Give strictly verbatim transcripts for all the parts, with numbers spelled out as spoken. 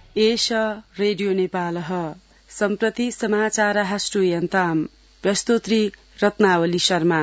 एष रेडियो नेपालः सम्प्रति समाचारः श्रूयन्ताम् प्रस्तोत्री रत्नावली शर्मा।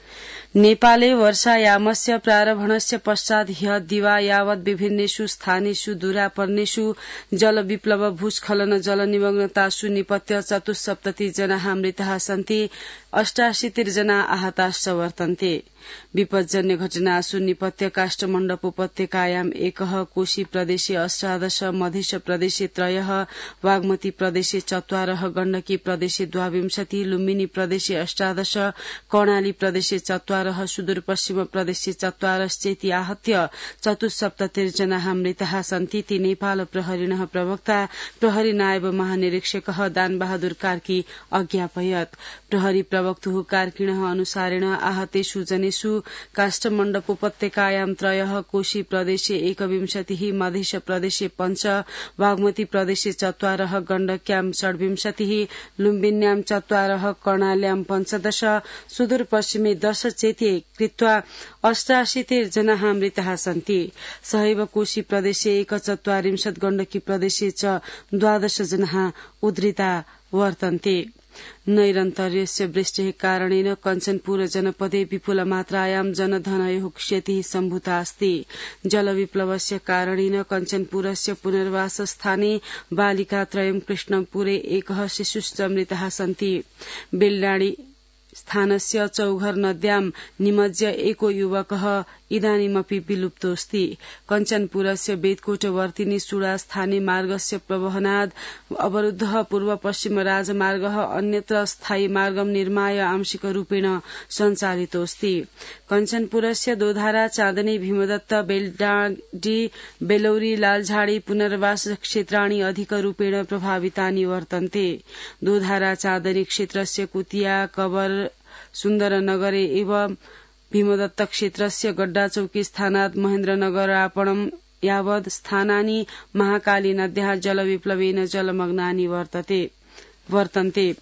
नेपाले वर्षायामस्य प्रारम्भणस्य पश्चात् ह्यः दिवा यावत् विभिन्नेषु स्थानेषु दूरापर्णेषु जलविप्लव भूस्खलन जलनिमग्नतासु निपत्य चतुस्सप्तति जनाः मृताः सन्ति, अष्टाशीतिर्जना आहताश्च वर्तन्ते। विपज्जन्य घटनासु निपत्य काष्ठमण्डप उपत्यकायाम् एकः, कोशी प्रदेशे अष्टादश, मधेश प्रदेशे त्रयः, बागमती प्रदेशे चत्वारः, गण्डकी प्रदेशे द्वाविंशति, लुम्बिनी प्रदेशे अष्टादश, कर्णाली प्रदेशे चत्वारः, सुदूरपश्चिम प्रदेशे चत्वारश्चेति आहत्य चतुस्सप्ततिर्जनाः मृताः सन्तीति नेपाल प्रहरिणः प्रवक्ता प्रहरी नायब महानिरीक्षकः दानबहादुर कार्की अज्ञापयत्। प्रहरी प्रवक्तुः कार्किणः अनुसारेण आहतेषु जनेषु काष्ठमण्डप उपत्यकायां त्रयः, कोशी प्रदेशे एकविंशतिः, मधेश प्रदेशे पञ्च, बागमती प्रदेशे चत्वारः, गण्डक्यां षड्विंशतिः, लुम्बिन्यां चत्वारः, कर्णाल्यां पञ्चदश, सुदूरपश्चिमे दश चेति कृत्वा अष्टाशीतिर्जनाः मृताः सन्ति। सहैव कोशी प्रदेशे एकचत्वारिंशत्, गण्डकी प्रदेशे च द्वादश जनाः उद्धृता वर्तन्ते। नैरन्तर्यस्य वृष्टेः कारणेन कञ्चनपुर जनपदे विपुलमात्रायां जनधनयोः क्षतिः सम्भूता अस्ति। जलविप्लवस्य कारणेन कञ्चनपुरस्य पुनर्वासस्थाने बालिकात्रयं, कृष्णपुरे एकः शिशुश्च मृताः सन्ति। बेल्लाडी स्थानस्य चौघर नद्यां निमज्य एको युवकः इदानीमपि विलुप्तोऽस्ति। कञ्चनपुरस्य बेतकोटवर्तिनी सुडा स्थाने मार्गस्य प्रवहनाद् अवरुद्धः पूर्व पश्चिम राजमार्गः अन्यत्र स्थायी मार्गं निर्माय आंशिक रूपेण सञ्चालितोऽस्ति। कञ्चनपुरस्य दोधारा, चाँदनी, भीमदत्त, बेल्डाडी, बेलौरी, लालझाडी पुनर्वास क्षेत्राणि अधिकरूपेण प्रभावितानि वर्तन्ते। दोधारा चाँदनी क्षेत्रस्य कुतिया, कबर, सुन्दरनगरे एवं भीमदत्त क्षेत्रस्य गड्डाचौकी स्थानात् महेन्द्रनगरापणं यावद् स्थानानि महाकाली नद्याः जलविप्लवेन जलमग्नानि वर्तन्ते।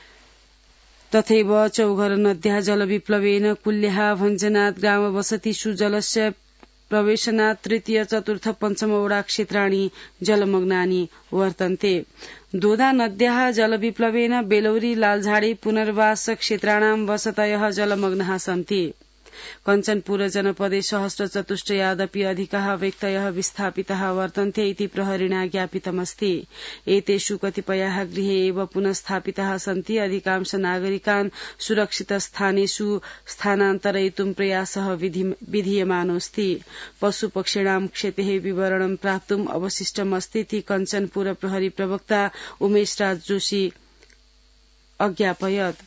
तथैव चौघर नद्याः जलविप्लवेन कुल्याः, भञ्जनात् ग्रामवसतिषु जलस्य प्रवेशनात् तृतीय, चतुर्थ, पञ्चम वडा क्षेत्राणि जलमग्नानि वर्तन्ते। दोधा नद्याः जलविप्लवेन बेलौरी, लालझाडी पुनर्वास क्षेत्राणां वसतयः जलमग्नाः सन्ति। कञ्चनपुर जनपदे सहस्रचतुष्टयादपि अधिकाः व्यक्तयः विस्थापिताः वर्तन्ते इति प्रहरिणा ज्ञापितमस्ति। एतेषु कतिपयाः गृहे एव पुनः स्थापिताः सन्ति। अधिकांश नागरिकान् सुरक्षित स्थानेषु स्थानान्तरयितुं प्रयासः विधीयमानोऽस्ति। पशुपक्षिणां क्षतेः विवरणं प्राप्तुम् अवशिष्टमस्ति इति कञ्चनपुर प्रहरी प्रवक्ता उमेश राज जोशी अज्ञापयत्।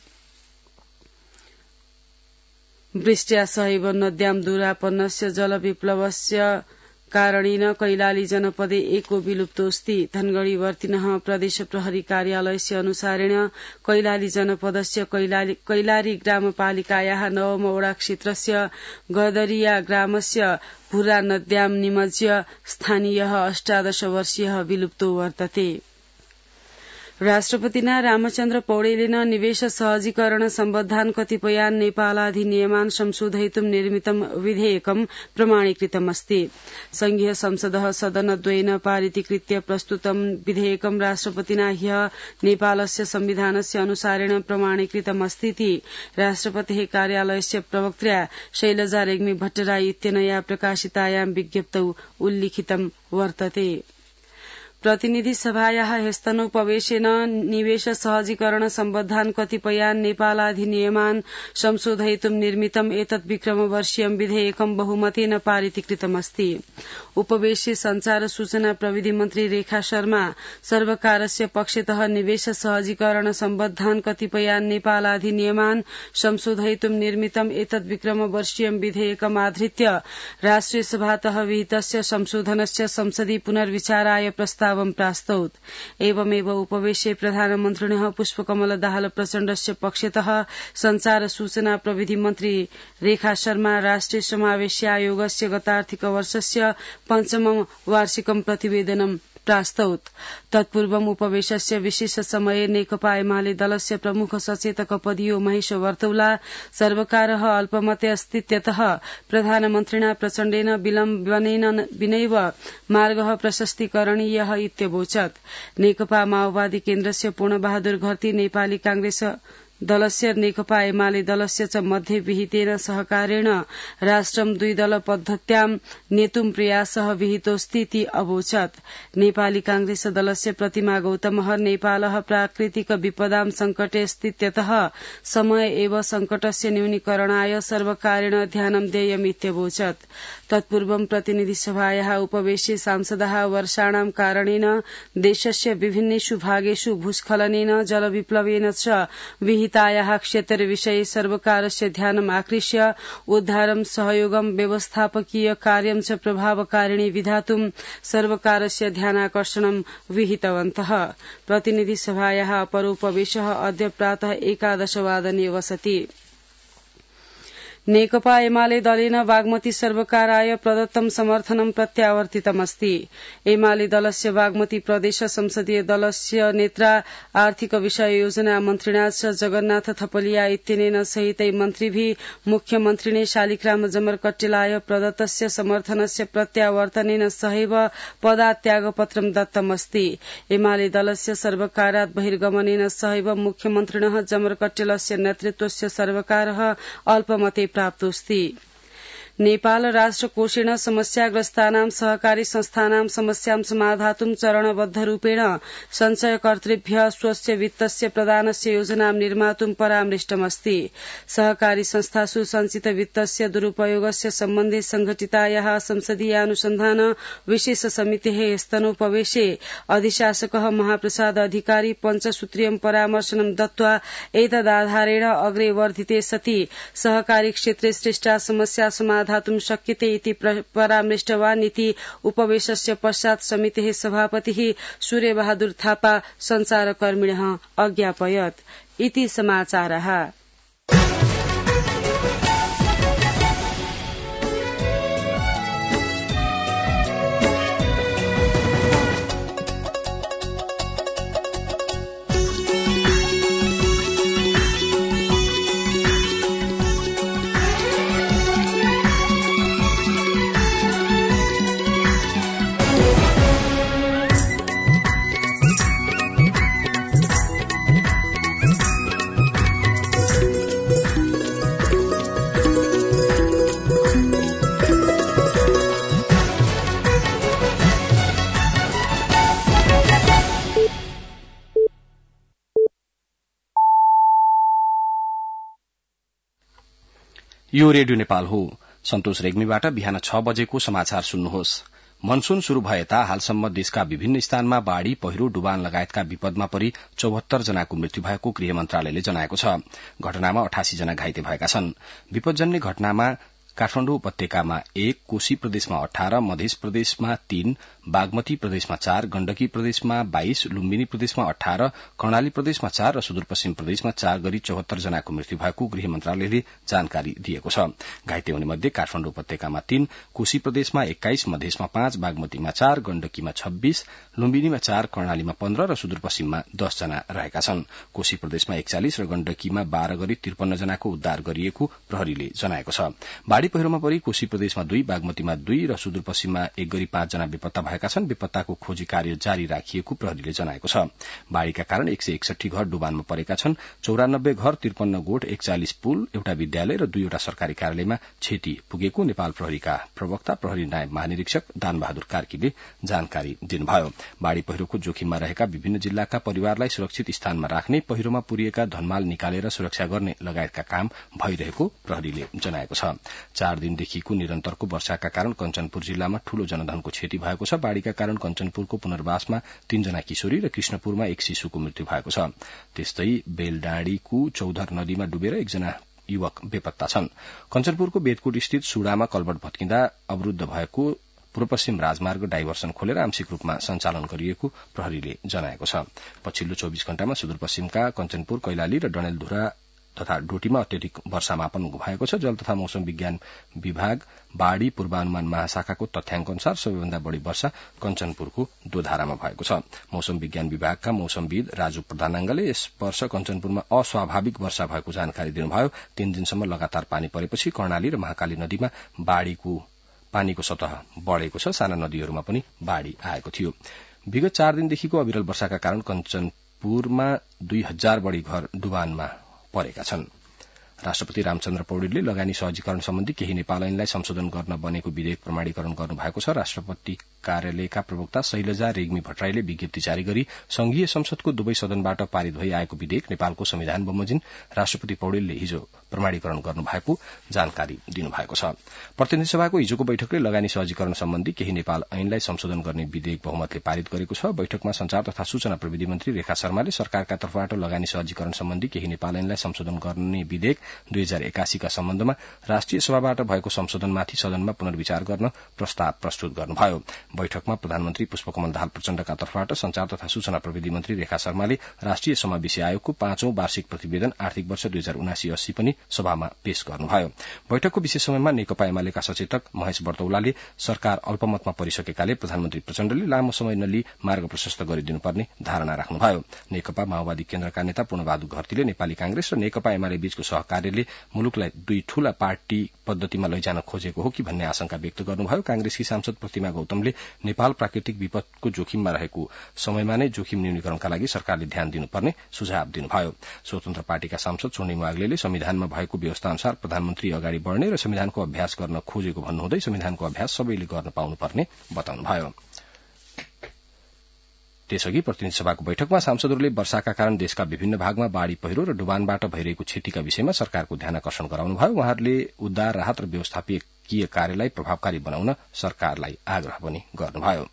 वृष्ट्या सहैव नद्यां दूरापन्नस्य जलविप्लवस्य कारणेन कैलाली जनपदे एको विलुप्तोऽस्ति। धनगढ़ीवर्तिनः प्रदेश प्रहरी कार्यालयस्य अनुसारेण कैलाली जनपदस्य कैलाली ग्रामपालिकायाः नवम वडा क्षेत्रस्य गदरिया ग्रामस्य भुरा नद्यां निमज्य स्थानीयः अष्टादश वर्षीयः विलुप्तो वर्तते। राष्ट्रपतिना रामचन्द्र पौडेलेन निवेश सहजीकरण सम्बद्धान् कतिपयान् नेपालाधिनियमान् संशोधयितुं निर्मितं विधेयकं प्रमाणीकृतमस्ति। संघीय संसदः सदनद्वयेन पारितीकृत्य प्रस्तुतं विधेयकं राष्ट्रपतिना ह्यः नेपालस्य संविधानस्य अनुसारेण प्रमाणीकृतमस्ति इति राष्ट्रपतेः कार्यालयस्य प्रवक्त्रा शैलजा रेग्मी भट्टराई इत्यनया प्रकाशितायां विज्ञप्तौ उल्लिखितं वर्तते। प्रतिनिधि सभायाः ह्यस्तनोपवेशेन निवेश सहजीकरण सम्बद्धान् कतिपयान् नेपालाधिनियमान् संशोधयितुं निर्मितम् एतत् विक्रमवर्षीयं विधेयकं बहुमतेन पारितीकृतमस्ति। उपवेशे संचार सूचना प्रविधि मन्त्री रेखा शर्मा सर्वकारस्य पक्षतः निवेश सहजीकरण सम्बद्धान् कतिपयान् नेपालाधिनियमान् संशोधयितुं निर्मितम् एतत् विक्रमवर्षीयं विधेयकमाधृत्य राष्ट्रिय सभातः विहितस्य संशोधनस्य संसदि पुनर्विचाराय प्रस्ताव प्रास्तौत्। एवमेव उपवेशे प्रधानमन्त्रिणः पुष्पकमल दाहाल प्रचण्डस्य पक्षतः संचार सूचना प्रविधि मन्त्री रेखा शर्मा राष्ट्रिय समावेश आयोगस्य गतार्थिक वर्षस्य पञ्चमं वार्षिकं प्रतिवेदनं प्रास्तौत तत्पूर्वम् उपवेशस्य विशेष समये नेकपा एमाले दलस्य प्रमुख सचेतक पदीयो महेश वर्तौला सर्वकारः अल्पमते अस्तीत्यतः प्रधानमन्त्रिणा प्रचण्डेन विलम्बनेन विनैव मार्गः प्रशस्तीकरणीयः इत्यवोचत्। नेकपा माओवादी केन्द्रस्य पूर्णबहादुर घरती नेपाली कांग्रेस दलस्य नेकपा एमाले दलस्य च मध्ये विहितेन सहकारेण राष्ट्रं द्विदल पद्धत्यां नेतुं प्रयासः विहितोऽस्तीति अवोचत्। नेपाली कांग्रेस दलस्य प्रतिमा गौतमः नेपालः प्राकृतिक विपदां संकटे अस्तीत्यतः समय एव संकटस्य न्यूनीकरणाय सर्वकारेण ध्यानं देयमित्यवोचत्। तत्पूर्वं प्रतिनिधिसभायाः उपवेशे सांसदाः वर्षाणां कारणेन देशस्य विभिन्नेषु भागेषु भूस्खलनेन जलविप्लवेन च विहितायाः क्षेत्रविषये सर्वकारस्य ध्यानम् आकृष्य उद्धारं सहयोगं व्यवस्थापकीय कार्यं च प्रभावकारिणी विधातुं सर्वकारस्य ध्यानाकर्षणं विहितवन्तः। प्रतिनिधिसभायाः अपरोपवेशः अद्य प्रातः एकादशवादने वसति। नेकपा एमाले दलेन बागमती सर्वकाराय प्रदत्तं समर्थनं प्रत्यावर्तितमस्ति। एमाले दलस्य बागमती प्रदेश संसदीय दलस्य नेत्रा आर्थिक विषय योजना मन्त्रिणा च जगन्नाथ थपलिया इत्यनेन सहितै मन्त्रिभिः मुख्यमन्त्रिणे शालिग्राम जमरकट्टिलाय प्रदत्तस्य समर्थनस्य प्रत्यावर्तनेन सहैव पदात्यागपत्रं दत्तमस्ति। एमाले दलस्य सर्वकारात् बहिर्गमनेन सहैव मुख्यमन्त्रिणः जमरकट्टिलस्य नेतृत्वस्य सर्वकारः अल्पमते प्राप्तोऽस्ति। नेपाल राष्ट्र कोषेण समस्याग्रस्तानां सहकारी संस्थानां समस्यां समाधातुं चरणबद्ध रूपेण संचयकर्तृभ्यः स्वस्य वित्तस्य प्रदानस्य योजनां निर्मातुं परामृष्टमस्ति। सहकारी संस्थासु संचित वित्तस्य दुरुपयोगस्य सम्बन्धे संघटितायाः संसदीयानुसन्धान विशेष समितेः स्तनोपवेशे अधिशासकः महाप्रसाद अधिकारी पञ्चसूत्रीयं परामर्शनं दत्त्वा एतदाधारेण अग्रे वर्धिते सति सहकारी क्षेत्रे सृष्टा समस्या समाधातुं शक्यते इति परामृष्टवान् इति उपवेशस्य पश्चात् समितेः सभापतिः सूर्यबहादुर थापा संचारकर्मिणः अज्ञापयत्। इति समाचारः। यो रेडियो नेपाल हो। सन्तोष रेग्मीबाट बिहान छ बजेको समाचार सुन्नुहोस्। मनसून शुरू भएता हालसम्म देशका विभिन्न स्थानमा बाढ़ी पहिरो डुबान लगायतका विपदमा परि चौहत्तर जनाको मृत्यु भएको गृह मन्त्रालयले जनाएको छ। घटनामा अठासी जना घाइते भएका छन्। विपदजन्य घटनामा काठमाडौँ उपत्यकामा एक, कोशी प्रदेशमा अठार, मध्य प्रदेशमा तीन, बागमती प्रदेशमा चार, गण्डकी प्रदेशमा बाइस, लुम्बिनी प्रदेशमा अठार, कर्णाली प्रदेशमा चार र सुदूरपश्चिम प्रदेशमा चार गरी चौहत्तर जनाको मृत्यु भएको गृह मन्त्रालयले जानकारी दिएको छ। घाइते हुने मध्ये काठमाडौँ उपत्यकामा तीन, कोशी प्रदेशमा एक्काइस, मधेसमा पाँच, बागमतीमा चार, गण्डकीमा छब्बीस, लुम्बिनीमा चार, कर्णालीमा पन्ध्र र सुदूरपश्चिममा दस जना रहेका छन्। कोशी प्रदेशमा एकचालिस र गण्डकीमा बाह्र गरी त्रिपन्न जनाको उद्धार गरिएको प्रहरीले जनाएको छ। बाढ़ी पहिरोमा परि कोशी प्रदेशमा दुई, बागमतीमा दुई र सुदूरपश्चिममा एक गरी पाँच जना बेपत्ता भएका छन्। बेपत्ताको खोजी कार्य जारी राखिएको प्रहरीले जनाएको छ। बाढ़ीका कारण एक सय एकसठी घर डुबानमा परेका छन्। चौरानब्बे घर, त्रिपन्न गोठ, एकचालिस पुल, एउटा विद्यालय र दुईवटा सरकारी कार्यालयमा क्षति पुगेको नेपाल प्रहरीका प्रवक्ता प्रहरी नायब महानिरीक्षक दानबहादुर कार्कीले जानकारी दिनुभयो। बाढ़ी पहिरोको जोखिममा रहेका विभिन्न जिल्लाका परिवारलाई सुरक्षित स्थानमा राख्ने, पहिरोमा पुरिएका धनमाल निकालेर सुरक्षा गर्ने लगायतका काम भइरहेको प्रहरीले जनाएको छ। चार दिनदेखिको निरन्तरको वर्षाका कारण कञ्चनपुर जिल्लामा ठूलो जनधनको क्षति भएको छ। बाढ़ीका कारण कञ्चनपुरको पुनर्वासमा तीनजना किशोरी र कृष्णपुरमा एक शिशुको मृत्यु भएको छ। त्यस्तै बेलडाँडीको चौधर नदीमा डुबेर एकजना युवक बेपत्ता छन्। कञ्चनपुरको बेदकोट स्थित सुडामा कलबट भत्किँदा अवरूद्ध भएको पूर्व पश्चिम राजमार्ग डाइभर्सन खोलेर आंशिक रूपमा सञ्चालन गरिएको प्रहरीले जनाएको छ। पछिल्लो चौबीस घण्टामा सुदूरपश्चिमका कञ्चनपुर, कैलाली र डडेलधुरा तथा डोटीमा अत्यधिक वर्षामापन भएको छ। जल तथा मौसम विज्ञान विभाग बाढ़ी पूर्वानुमान महाशाखाको तथ्याङ्क अनुसार सबैभन्दा बढ़ी वर्षा कञ्चनपुरको दोधारामा भएको छ। मौसम विज्ञान विभागका मौसमविद राजु प्रधानाङ्गले यस वर्ष कञ्चनपुरमा अस्वाभाविक वर्षा भएको जानकारी दिनुभयो। तीन दिनसम्म लगातार पानी परेपछि कर्णाली र महाकाली नदीमा बाढ़ीको पानीको सतह बढ़ेको छ। साना नदीहरूमा पनि बाढ़ी आएको थियो। विगत चार दिनदेखिको अविरल वर्षाका कारण कञ्चनपुरमा दुई हजार बढ़ी घर डुबानमा परेका छन्। राष्ट्रपति रामचन्द्र पौडेलले लगानी सहजीकरण सम्बन्धी केही नेपाल ऐनलाई संशोधन गर्न बनेको विधेयक प्रमाणीकरण गर्नुभएको छ। राष्ट्रपति कार्यालयका प्रवक्ता शैलजा रेग्मी भट्टराईले विज्ञप्ति जारी गरी संघीय संसदको दुवै सदनबाट पारित भई आएको विधेयक नेपालको संविधान बमोजिम राष्ट्रपति पौडेलले हिजो प्रमाणीकरण गर्नुभएको जानकारी दिनुभएको छ। प्रतिनिधि सभाको हिजोको बैठकले लगानी सहजीकरण सम्बन्धी केही नेपाल ऐनलाई संशोधन गर्ने विधेयक बहुमतले पारित गरेको छ। बैठकमा संचार तथा सूचना प्रविधि मन्त्री रेखा शर्माले सरकारका तर्फबाट लगानी सहजीकरण सम्बन्धी केही नेपाल ऐनलाई संशोधन गर्ने विधेयक दुई हजार एकासीका सम्बन्धमा राष्ट्रिय सभाबाट भएको संशोधनमाथि सदनमा पुनर्विचार गर्न प्रस्ताव प्रस्तुत गर्नुभयो। बैठकमा प्रधानमन्त्री पुष्पकमल दाहाल प्रचण्डका तर्फबाट संचार तथा सूचना प्रविधि मन्त्री रेखा शर्माले राष्ट्रिय समावेशी आयोगको पाँचौं वार्षिक प्रतिवेदन आर्थिक वर्ष दुई हजार उनासी अस्सी पनि सभामा पेश गर्नुभयो। बैठकको विशेष समयमा नेकपा एमालेका सचेतक महेश बर्तौलाले सरकार अल्पमतमा परिसकेकाले प्रधानमन्त्री प्रचण्डले लामो समय नलिई मार्ग प्रशस्त गरिदिनुपर्ने धारणा राख्नुभयो। नेकपा माओवादी केन्द्रका नेता पूर्णबहादुर घरतीले नेपाली कांग्रेस र नेकपा एमाले बीचको सहकार्यले मुलुकलाई दुई ठूला पार्टी पद्धतिमा लैजान खोजेको हो कि भन्ने आशंका व्यक्त गर्नुभयो। कांग्रेसकी सांसद प्रतिमा गौतमले नेपाल प्राकृतिक विपदको जोखिममा रहेको समयमा नै जोखिम न्यूनीकरणका लागि सरकारले ध्यान दिनुपर्ने सुझाव दिनुभयो। स्वतन्त्र पार्टीका सांसद स्वर्णिम वाग्लेले संविधानमा भएको व्यवस्था अनुसार प्रधानमन्त्री अगाडि बढ़ने र संविधानको अभ्यास गर्न खोजेको भन्नुहुँदै संविधानको अभ्यास सबैले गर्न पाउनुपर्ने बताउनुभयो। त्यसअघि प्रतिनिधि सभाको बैठकमा सांसदहरूले वर्षाका कारण देशका विभिन्न भागमा बाढ़ी पहिरो र डुबानबाट भइरहेको क्षतिका विषयमा सरकारको ध्यानाकर्षण गराउनुभयो। उहाँहरूले उद्धार राहत र व्यवस्थापकीय कार्यलाई प्रभावकारी बनाउन सरकारलाई आग्रह पनि गर्नुभयो।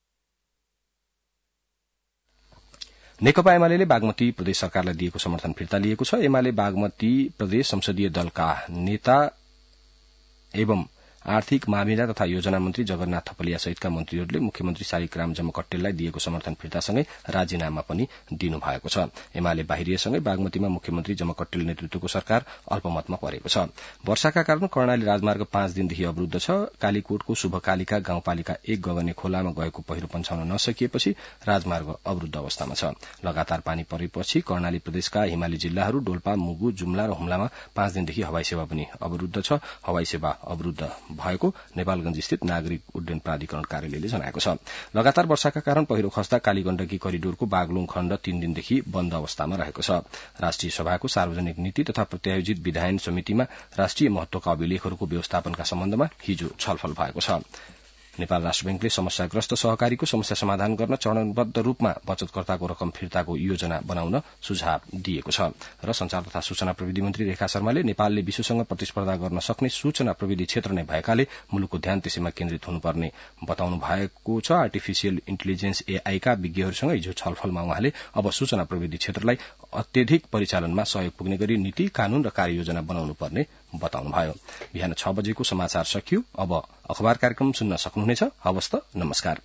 नेकपा एमाले बागमती प्रदेश सरकारलाई दिएको समर्थन फिर्ता लिएको छ। एमाले बागमती प्रदेश संसदीय दलका नेता एवं आर्थिक मामिला तथा योजना मन्त्री जगन्नाथ थपलिया सहितका मन्त्रीहरूले मुख्यमन्त्री शालिग्राम जमकट्टेललाई दिएको समर्थन फिर्तासँगै राजीनामा पनि दिनुभएको छ। एमाले बाहिरिएसँगै बागमतीमा मुख्यमन्त्री जमकट्टेल नेतृत्वको सरकार अल्पमतमा परेको छ। वर्षाका कारण कर्णाली राजमार्ग पाँच दिनदेखि अवरूद्ध छ। कालीकोटको शुभकालिका गाउँपालिका एक गगने खोलामा गएको पहिरो पन्छाउन नसकिएपछि राजमार्ग अवरूद्ध अवस्थामा छ। लगातार पानी परेपछि कर्णाली प्रदेशका हिमाली जिल्लाहरू डोल्पा, मुगु, जुम्ला र हुम्लामा पाँच दिनदेखि हवाई सेवा पनि अवरूद्ध छ। हवाई सेवा अवरूद्ध भएको नेपालगंज स्थित नागरिक उड्डयन प्राधिकरण कार्यालयले जनाएको छ। लगातार वर्षाका कारण पहिरो खस्दा कालीगण्डकी करिडोरको बागलुङ खण्ड तीन दिनदेखि बन्द अवस्थामा रहेको छ। राष्ट्रिय सभाको सार्वजनिक नीति तथा प्रत्यायोजित विधायन समितिमा राष्ट्रिय महत्वका अभिलेखहरूको व्यवस्थापनका सम्बन्धमा हिजो छलफल भएको छ। नेपाल राष्ट्र बैंकले समस्याग्रस्त सहकारीको समस्या समाधान गर्न चरणबद्ध रूपमा बचतकर्ताको रकम फिर्ताको योजना बनाउन सुझाव दिएको छ र संचार तथा सूचना प्रविधि मन्त्री रेखा शर्माले नेपालले विश्वसँग प्रतिस्पर्धा गर्न सक्ने सूचना प्रविधि क्षेत्र नै भएकाले मुलुकको ध्यान त्यसैमा केन्द्रित हुनुपर्ने बताउनु भएको छ। आर्टिफिशियल इन्टेलिजेन्स एआई का विज्ञहरूसँग हिजो छलफलमा उहाँले अब सूचना प्रविधि क्षेत्रलाई अत्यधिक परिचालनमा सहयोग पुग्ने गरी नीति, कानून र कार्ययोजना बनाउनु पर्ने बताउनुभयो। बिहान छ बजेको समाचार सकियो। अब अखबार कार्यक्रम सुन्न सक्नुहुनेछ। हवस् त, नमस्कार।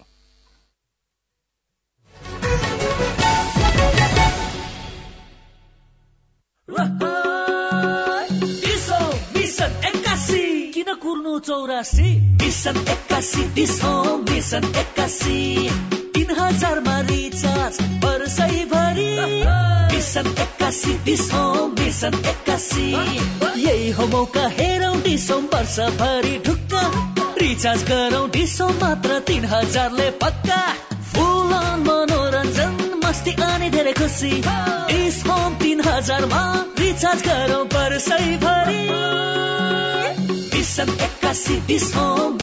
किन कुर्नु चौरासी मिसन एक्कासी दिसो मिसन एक्कासी तीन हजारमा रिचार्ज वर्षैभरि मिसन एक्कासी दिसो मिसन एक्कासी यही हो मौका हेरौं दिसौं वर्षभरि ढुक्क रिचार्ज गरौं दिसौं मात्र तीन हजारले पक्का फुल अन मनोरञ्जन मस्ती अनि धेरै खुसी इस होम तीन हजारमा रिचार्ज गरौं वर्षैभरि मिसन एक्कासी दिस होम